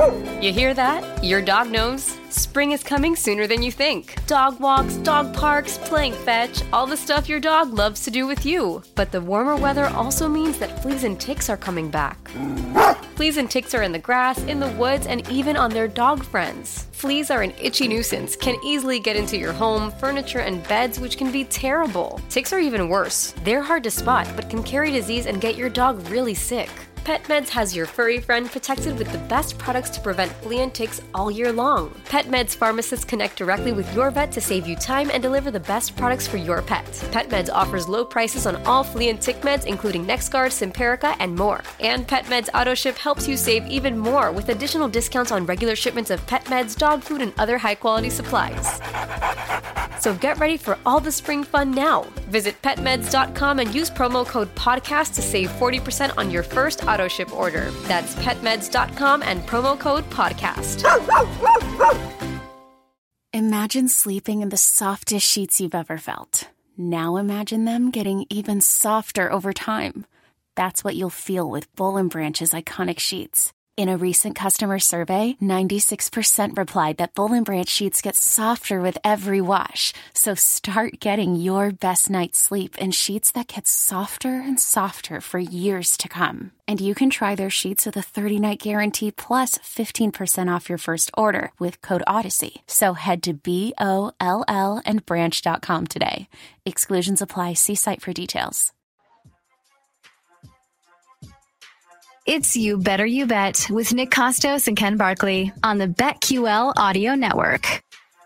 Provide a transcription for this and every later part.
You hear that? Your dog knows. Spring is coming sooner than you think. Dog walks, dog parks, playing fetch, all the stuff your dog loves to do with you. But the warmer weather also means that fleas and ticks are coming back. Fleas and ticks are in the grass, in the woods, and even on their dog friends. Fleas are an itchy nuisance, can easily get into your home, furniture, and beds, which can be terrible. Ticks are even worse. They're hard to spot, but can carry disease and get your dog really sick. PetMeds has your furry friend protected with the best products to prevent flea and ticks all year long. PetMeds pharmacists connect directly with your vet to save you time and deliver the best products for your pet. PetMeds offers low prices on all flea and tick meds, including NexGard, Simparica, and more. And PetMeds AutoShip helps you save even more with additional discounts on regular shipments of pet meds, dog food, and other high-quality supplies. So get ready for all the spring fun now. Visit petmeds.com and use promo code PODCAST to save 40% on your first AutoShip order. That's petmeds.com and promo code PODCAST. Imagine sleeping in the softest sheets you've ever felt. Now imagine them getting even softer over time. That's what you'll feel with Boll & Branch's iconic sheets. In a recent customer survey, 96% replied that Boll & Branch sheets get softer with every wash. So start getting your best night's sleep in sheets that get softer and softer for years to come. And you can try their sheets with a 30-night guarantee plus 15% off your first order with code Odyssey. So head to BOLL and branch.com today. Exclusions apply. See site for details. It's You Better You Bet with Nick Costos and Ken Barkley on the BetQL audio network.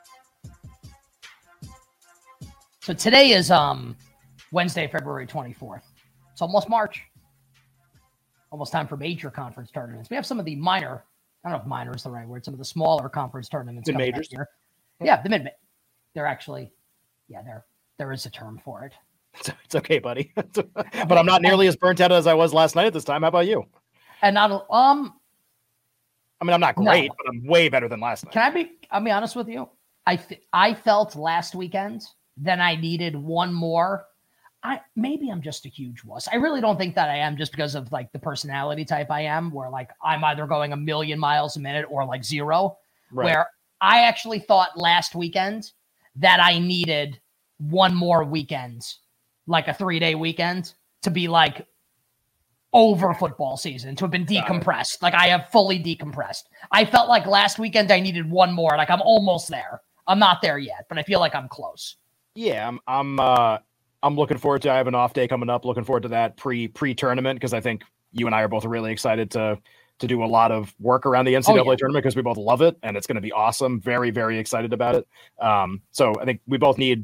So today is Wednesday, February 24th. It's almost March. Almost time for major conference tournaments. We have some of the minor, I don't know if minor is the right word, some of the smaller conference tournaments coming majors. up here. Yeah, the mid. They're actually, there is a term for it. It's okay, buddy. But I'm not nearly as burnt out as I was last night at this time. How about you? And not, I mean, I'm not great, no. but I'm way better than last night. I'll be honest with you. I felt last weekend that I needed one more. Maybe I'm just a huge wuss. I really don't think that I am, just because of like the personality type I am, where like I'm either going a million miles a minute or like zero. Right. Where I actually thought last weekend that I needed one more weekend, like a 3-day weekend, to be like over football season, to have been decompressed. Like I have fully decompressed. I felt like last weekend I needed one more. Like I'm almost there. I'm not there yet, but I feel like I'm close. Yeah, I'm looking forward to. I have an off day coming up. Looking forward to that pre-tournament, because I think you and I are both really excited to do a lot of work around the NCAA tournament, because we both love it and it's going to be awesome. Very, very excited about it. So I think we both need,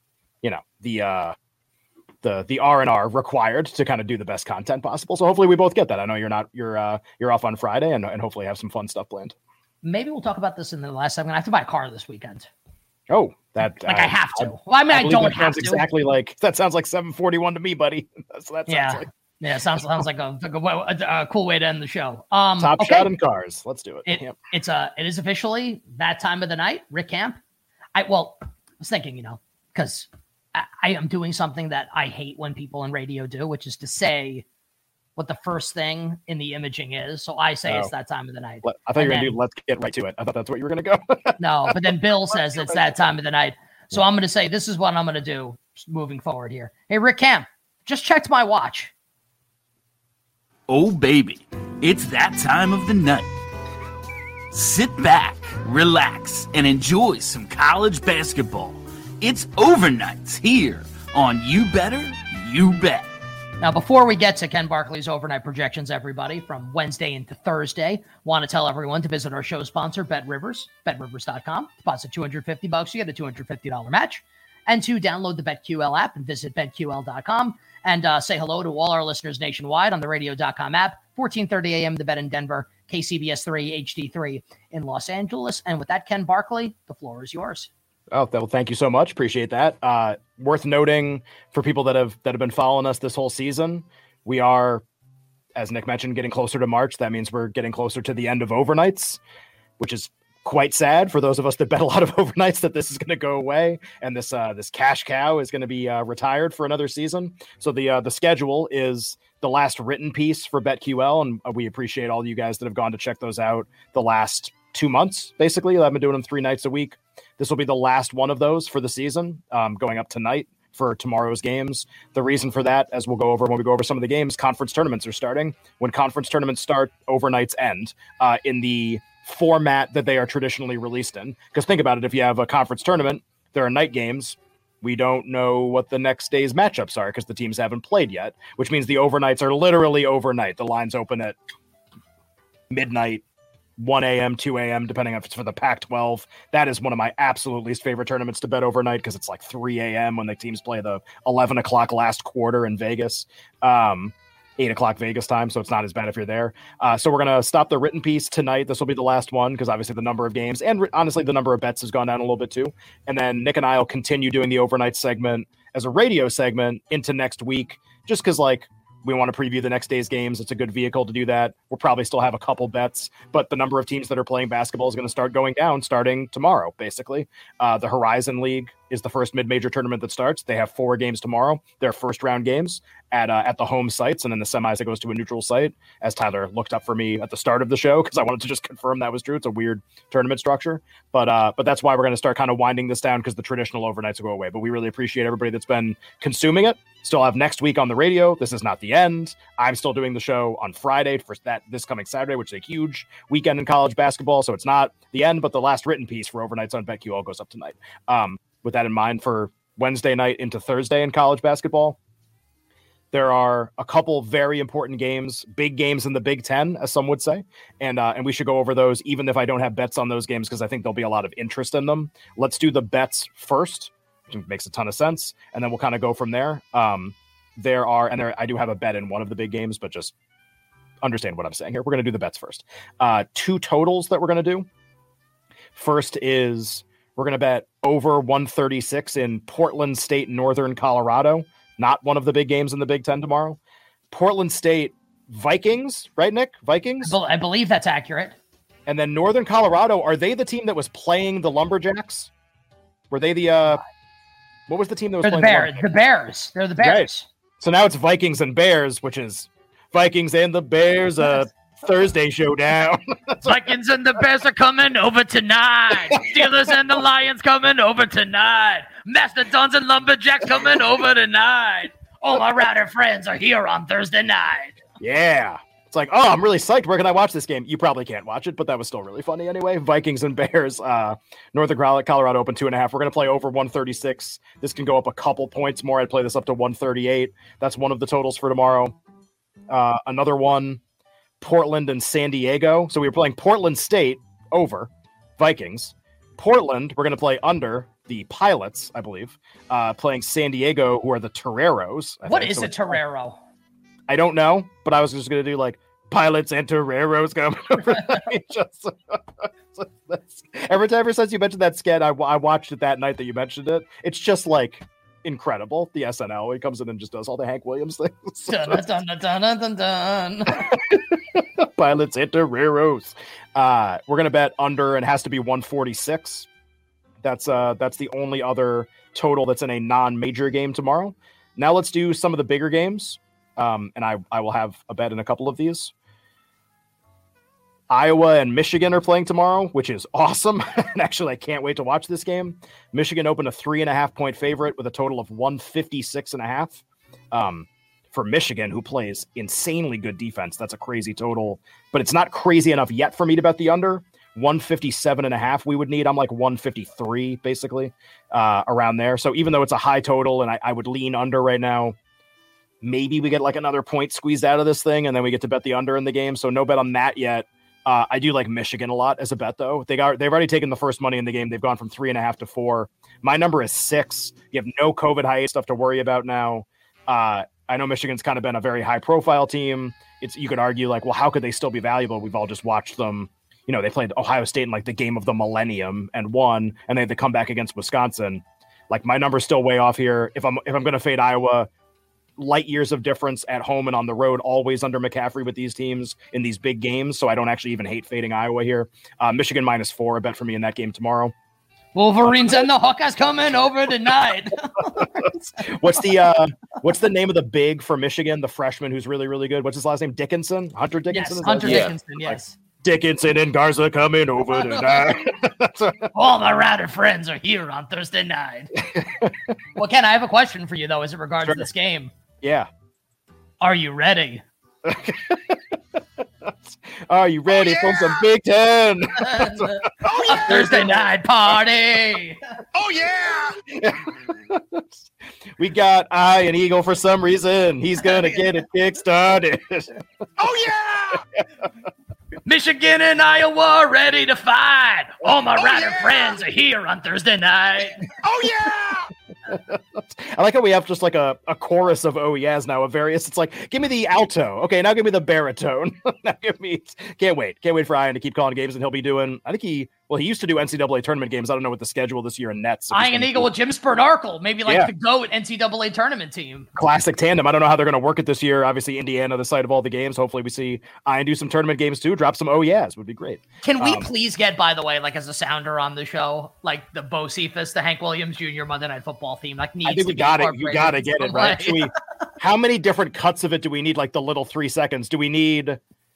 the R&R required to kind of do the best content possible. So hopefully we both get that. I know you're off on Friday and hopefully have some fun stuff planned. Maybe we'll talk about this in the last segment. I have to buy a car this weekend. Oh, that I have to. I don't have to. Exactly like that sounds like 741 to me, buddy. That's what that sounds like. Yeah, sounds like a cool way to end the show. Top shot in cars. Let's do it. It is officially that time of the night. Rick Camp. I was thinking, because I am doing something that I hate when people in radio do, which is to say what the first thing in the imaging is. So I say it's that time of the night. I thought you were going to do let's get right to it. I thought that's what you were going to go. No, but then Bill says it's that time of the night. So I'm going to say this is what I'm going to do moving forward here. Hey, Rick Camp, just checked my watch. Oh, baby, it's that time of the night. Sit back, relax, and enjoy some college basketball. It's overnights here on You Better You Bet. Now, before we get to Ken Barkley's overnight projections, everybody, from Wednesday into Thursday, want to tell everyone to visit our show sponsor, BetRivers, betrivers.com. Deposit $250, you get a $250 match. And to download the BetQL app and visit betql.com and say hello to all our listeners nationwide on the radio.com app, 1430 a.m. The Bet in Denver, KCBS 3, HD3 in Los Angeles. And with that, Ken Barkley, the floor is yours. Oh, well, thank you so much. Appreciate that. Worth noting for people that have been following us this whole season, we are, as Nick mentioned, getting closer to March. That means we're getting closer to the end of overnights, which is quite sad for those of us that bet a lot of overnights that this is going to go away and this cash cow is going to be retired for another season. So the schedule is the last written piece for BetQL, and we appreciate all you guys that have gone to check those out the last 2 months. Basically, I've been doing them 3 nights a week. This will be the last one of those for the season, going up tonight for tomorrow's games. The reason for that, as we'll go over when we go over some of the games, conference tournaments are starting. When conference tournaments start, overnights end in the format that they are traditionally released in. Because think about it, if you have a conference tournament, there are night games. We don't know what the next day's matchups are because the teams haven't played yet, which means the overnights are literally overnight. The lines open at midnight, 1 a.m., 2 a.m., depending on if it's for the Pac-12. That is one of my absolute least favorite tournaments to bet overnight because it's like 3 a.m. when the teams play the 11 o'clock last quarter in Vegas, 8 o'clock Vegas time, so it's not as bad if you're there. So we're going to stop the written piece tonight. This will be the last one because obviously the number of games and honestly the number of bets has gone down a little bit too. And then Nick and I will continue doing the overnight segment as a radio segment into next week just because like we want to preview the next day's games. It's a good vehicle to do that. We'll probably still have a couple bets, but the number of teams that are playing basketball is going to start going down starting tomorrow, basically. The Horizon League is the first mid-major tournament that starts. They have 4 games tomorrow. They're first-round games at the home sites, and then the semis it goes to a neutral site, as Tyler looked up for me at the start of the show because I wanted to just confirm that was true. It's a weird tournament structure, but that's why we're going to start kind of winding this down because the traditional overnights will go away. But we really appreciate everybody that's been consuming it. Still have next week on the radio. This is not the end. I'm still doing the show on Friday for this coming Saturday, which is a huge weekend in college basketball. So it's not the end, but the last written piece for overnights on BetQL goes up tonight. With that in mind, for Wednesday night into Thursday in college basketball, there are a couple very important games, big games in the Big Ten, as some would say, and we should go over those, even if I don't have bets on those games, because I think there'll be a lot of interest in them. Let's do the bets first, which makes a ton of sense, and then we'll kind of go from there. I do have a bet in one of the big games, but just understand what I'm saying here. We're going to do the bets first. 2 totals that we're going to do. First is we're going to bet over 136 in Portland State, Northern Colorado. Not one of the big games in the Big Ten tomorrow. Portland State Vikings, right, Nick? Vikings? I believe that's accurate. And then Northern Colorado, are they the team that was playing the Lumberjacks? Were they the what was the team that was playing the Bears? They're the Bears. Right. So now it's Vikings and Bears, which is Vikings and the Bears, Thursday showdown. Vikings and the Bears are coming over tonight. Steelers and the Lions coming over tonight. Mastodons and Lumberjacks coming over tonight. All our Router friends are here on Thursday night. Yeah. It's like, oh, I'm really psyched. Where can I watch this game? You probably can't watch it, but that was still really funny anyway. Vikings and Bears, Northern Colorado open 2.5. We're going to play over 136. This can go up a couple points more. I'd play this up to 138. That's one of the totals for tomorrow. Another one, Portland and San Diego. So we were playing Portland State over Vikings. Portland, we're going to play under the Pilots, I believe, playing San Diego, who are the Toreros. What is a Torero? I don't know, but I was just going to do like Pilots and Toreros coming over. Ever since you mentioned that skit, I watched it that night that you mentioned it. It's just like incredible. The SNL, he comes in and just does all the Hank Williams things. Dun, dun, dun, dun, dun, dun, dun. Pilots and Toreros. We're going to bet under and has to be 146. That's the only other total that's in a non-major game tomorrow. Now let's do some of the bigger games. And I will have a bet in a couple of these. Iowa and Michigan are playing tomorrow, which is awesome. And actually, I can't wait to watch this game. Michigan opened a 3.5-point favorite with a total of 156.5. For Michigan, who plays insanely good defense, that's a crazy total, but it's not crazy enough yet for me to bet the under. 157.5 we would need. I'm like 153 basically, around there. So even though it's a high total and I would lean under right now, maybe we get like another point squeezed out of this thing and then we get to bet the under in the game. So no bet on that yet. I do like Michigan a lot as a bet though. They've already taken the first money in the game. They've gone from 3.5 to 4. My number is 6. You have no COVID hiatus stuff to worry about now. I know Michigan's kind of been a very high profile team. You could argue like, well, how could they still be valuable? We've all just watched them. You know, they played Ohio State in like the game of the millennium and won, and they had to come back against Wisconsin. Like my number's still way off here. If I'm going to fade Iowa, light years of difference at home and on the road, always under McCaffrey with these teams in these big games. So I don't actually even hate fading Iowa here. Michigan -4, a bet for me in that game tomorrow. Wolverines and the Hawkeyes coming over tonight. What's the name of the big for Michigan? The freshman who's really, really good. What's his last name? Dickinson? Hunter Dickinson? Yes, Hunter Dickinson, yes. Dickinson and Garza coming over tonight. All my Rider friends are here on Thursday night. Well, Ken, I have a question for you, though, as it regards to this game. Yeah. Are you ready? Are you ready for some Big Ten? A Thursday night party. Oh, yeah. We got an Eagle for some reason. He's going to get it kick-started. Oh, yeah. Michigan and Iowa ready to fight. All my Rider friends are here on Thursday night. Oh, yeah. I like how we have just like a chorus of oh yeahs now of various. It's like, give me the alto. Okay, now give me the baritone. Now can't wait for Ian to keep calling games, and he'll be doing, I think he used to do NCAA tournament games. I don't know what the schedule this year in nets. Ian Eagle with Jim Spurdarkle, maybe the GOAT NCAA tournament team. Classic tandem. I don't know how they're going to work it this year. Obviously, Indiana, the site of all the games. Hopefully we see Ian do some tournament games too. Drop some oh yeahs would be great. Can we please get, by the way, like as a sounder on the show, like the Bo Cephas, the Hank Williams Jr. Monday Night Football theme, like needs I think we got it. You got to get it, right? How many different cuts of it do we need? Like the little 3 seconds. Do we need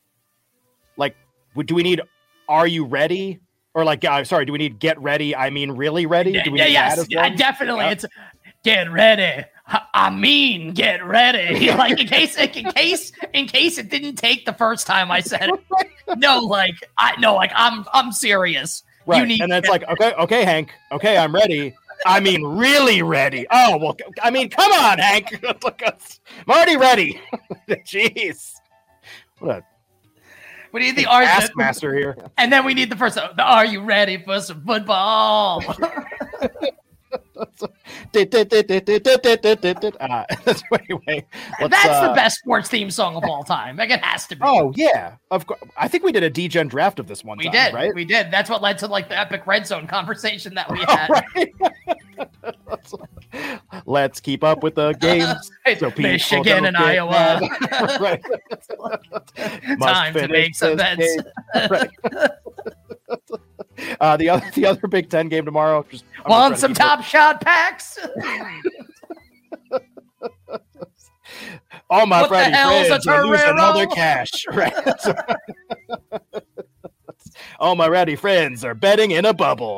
are you ready? Or like, do we need get ready? I mean, really ready? Do we need that as well? Definitely. Yeah. It's get ready. I mean, get ready. Like in case it didn't take the first time I said it. I'm serious. Right. You need and then it's like, okay, Hank. Okay, I'm ready. I mean, really ready. Oh, well, I mean, come on, Hank. Look, I'm already ready. Jeez. We need the Ask master here. And then we need the first, are you ready for some football? Anyway, that's the best sports theme song of all time. Like, it has to be. Oh, yeah. Of course. I think we did a D-Gen draft of this one time, did, right? We did. That's what led to like the epic red zone conversation that we had. Let's keep up with the games. So Michigan and Iowa. Right. Time to make some bets. Right. The other Big Ten game tomorrow. Want some Top Shot packs? All my friends are losing all their Torero? cash. Right. All my rowdy friends are betting in a bubble.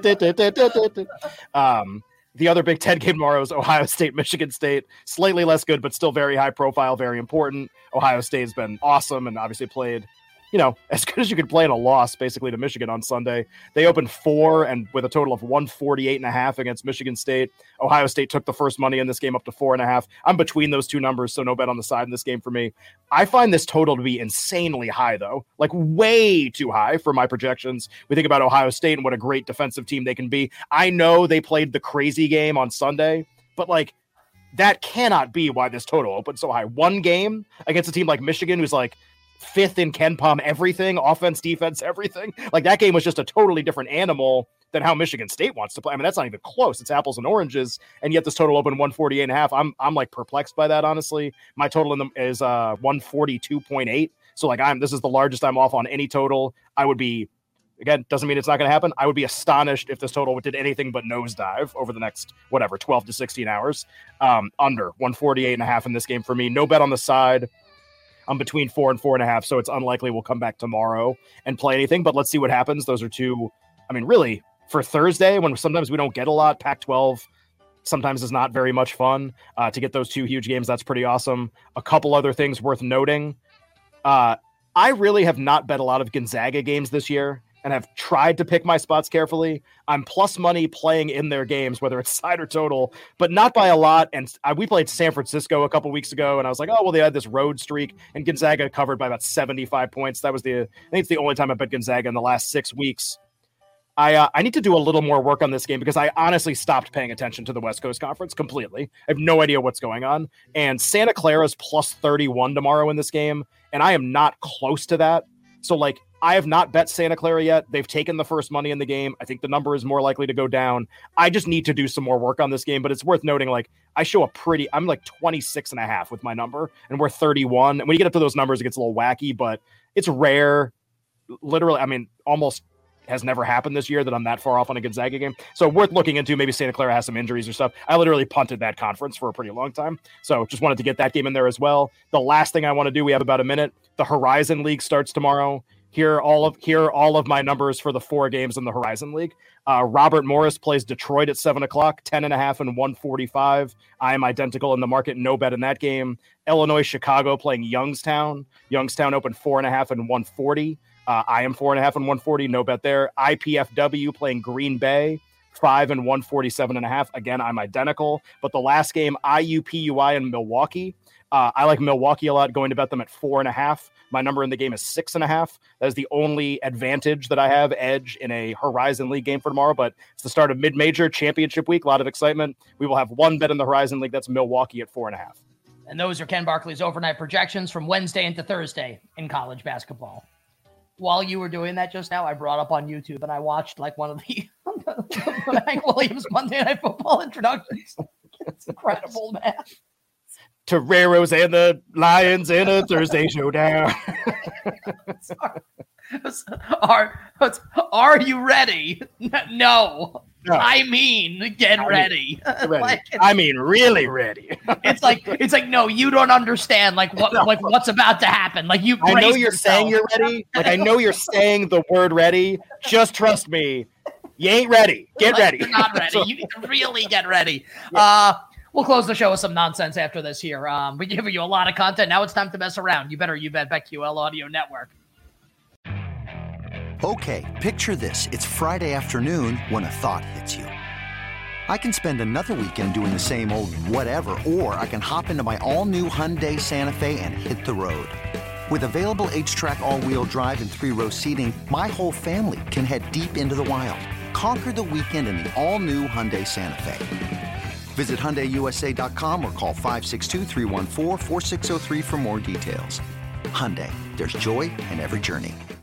The other Big Ten game tomorrow is Ohio State, Michigan State. Slightly less good, but still very high profile, very important. Ohio State's been awesome and obviously played, as good as you could play in a loss, basically, to Michigan on Sunday. They opened 4 and with a total of 148.5 against Michigan State. Ohio State took the first money in this game up to 4.5. I'm between those two numbers, so no bet on the side in this game for me. I find this total to be insanely high, though, like way too high for my projections. We think about Ohio State and what a great defensive team they can be. I know they played the crazy game on Sunday, but like that cannot be why this total opened so high. One game against a team like Michigan, who's like 5th in KenPom everything, offense, defense, everything. Like that game was just a totally different animal than how Michigan State wants to play. I mean, that's not even close. It's apples and oranges. And yet this total opened 148.5. I'm like perplexed by that, honestly. My total in them is 142.8. So like this is the largest I'm off on any total. I would be, again, doesn't mean it's not going to happen. I would be astonished if this total did anything but nosedive over the next, 12 to 16 hours. Under 148.5 in this game for me. No bet on the side. I'm between 4 and 4.5, so it's unlikely we'll come back tomorrow and play anything, but let's see what happens. Those are two, really, for Thursday, when sometimes we don't get a lot, Pac-12 sometimes is not very much fun. To get those two huge games, that's pretty awesome. A couple other things worth noting. I really have not bet a lot of Gonzaga games this year and have tried to pick my spots carefully. I'm plus money playing in their games, whether it's side or total, but not by a lot. And we played San Francisco a couple weeks ago, and I was like, oh, well, they had this road streak, and Gonzaga covered by about 75 points. That was I think it's the only time I bet Gonzaga in the last 6 weeks. I need to do a little more work on this game because I honestly stopped paying attention to the West Coast Conference completely. I have no idea what's going on. And Santa Clara's plus 31 tomorrow in this game, and I am not close to that. So, like, I have not bet Santa Clara yet. They've taken the first money in the game. I think the number is more likely to go down. I just need to do some more work on this game, but it's worth noting, like, I'm like 26.5 with my number, and we're 31. And when you get up to those numbers, it gets a little wacky, but it's rare. Literally, I mean, almost has never happened this year that I'm that far off on a Gonzaga game. So worth looking into. Maybe Santa Clara has some injuries or stuff. I literally punted that conference for a pretty long time. So just wanted to get that game in there as well. The last thing I want to do, we have about a minute. The Horizon League starts tomorrow. Here are all of my numbers for the 4 games in the Horizon League. Robert Morris plays Detroit at 7 o'clock, 10.5 and 145. I am identical in the market. No bet in that game. Illinois, Chicago playing Youngstown. Youngstown opened 4.5 and 140. I am 4.5 and 140. No bet there. IPFW playing Green Bay, 5 and 147.5. Again, I'm identical. But the last game, IUPUI and Milwaukee. I like Milwaukee a lot, going to bet them at 4.5. My number in the game is 6.5. That is the only advantage that I have, edge, in a Horizon League game for tomorrow. But it's the start of mid-major championship week. A lot of excitement. We will have one bet in the Horizon League. That's Milwaukee at 4.5. And those are Ken Barkley's overnight projections from Wednesday into Thursday in college basketball. While you were doing that just now, I brought up on YouTube and I watched like one of the Hank Williams Monday Night Football introductions. It's incredible, man. Toreros and the Lions in a Thursday showdown. Are you ready? No. I mean, get ready. Like, I mean, really ready. it's like, no, you don't understand. Like what's about to happen. Like I know you're saying you're ready. Like I know you're saying the word ready. Just trust me. You ain't ready. Get ready. You're not ready. You need to really get ready. We'll close the show with some nonsense after this here. We're giving you a lot of content. Now it's time to mess around. You bet BetQL Audio Network. Okay, picture this. It's Friday afternoon when a thought hits you. I can spend another weekend doing the same old whatever, or I can hop into my all-new Hyundai Santa Fe and hit the road. With available H-Track all-wheel drive and 3-row seating, my whole family can head deep into the wild. Conquer the weekend in the all-new Hyundai Santa Fe. Visit HyundaiUSA.com or call 562-314-4603 for more details. Hyundai, there's joy in every journey.